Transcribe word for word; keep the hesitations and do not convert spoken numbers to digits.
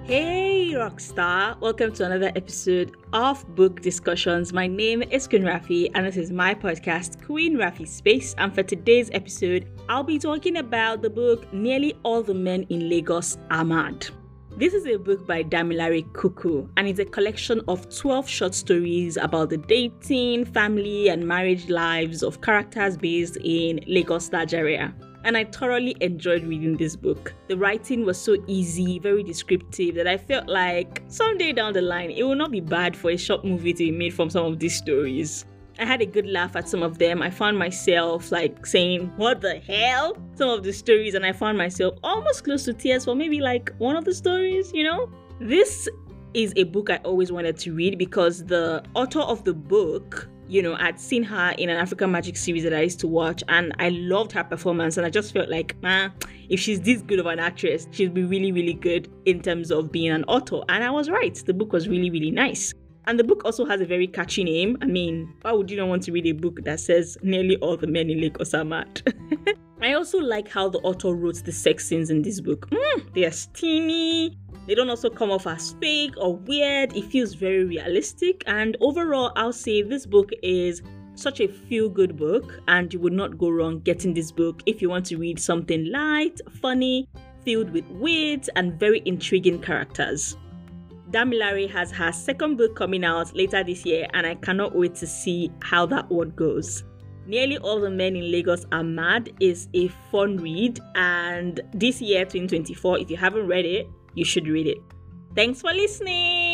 Hey Rockstar, welcome to another episode of Book Discussions. My name is Queen Rafi and this is my podcast, Queen Rafi Space. And for today's episode, I'll be talking about the book Nearly All the Men in Lagos Are Mad. This is a book by Damilare Kuku and it's a collection of twelve short stories about the dating, family and marriage lives of characters based in Lagos, Nigeria. And I thoroughly enjoyed reading this book. The writing was so easy, very descriptive, that I felt like someday down the line, it will not be bad for a short movie to be made from some of these stories. I had a good laugh at some of them. I found myself like saying, what the hell? Some of the stories, and I found myself almost close to tears for maybe like one of the stories, you know? This is a book I always wanted to read because the author of the book, you know, I'd seen her in an African Magic series that I used to watch and I loved her performance and I just felt like, man, if she's this good of an actress, she'd be really, really good in terms of being an author. And I was right. The book was really, really nice. And the book also has a very catchy name. I mean, why would you not want to read a book that says Nearly All the Men in Lagos Are Mad? I also like how the author wrote the sex scenes in this book. Mm, they are steamy. They don't also come off as fake or weird. It feels very realistic. And overall, I'll say this book is such a feel-good book and you would not go wrong getting this book if you want to read something light, funny, filled with wit and very intriguing characters. Damilare has her second book coming out later this year and I cannot wait to see how that one goes. Nearly All the Men in Lagos Are Mad is a fun read and this year, twenty twenty-four, if you haven't read it, you should read it. Thanks for listening.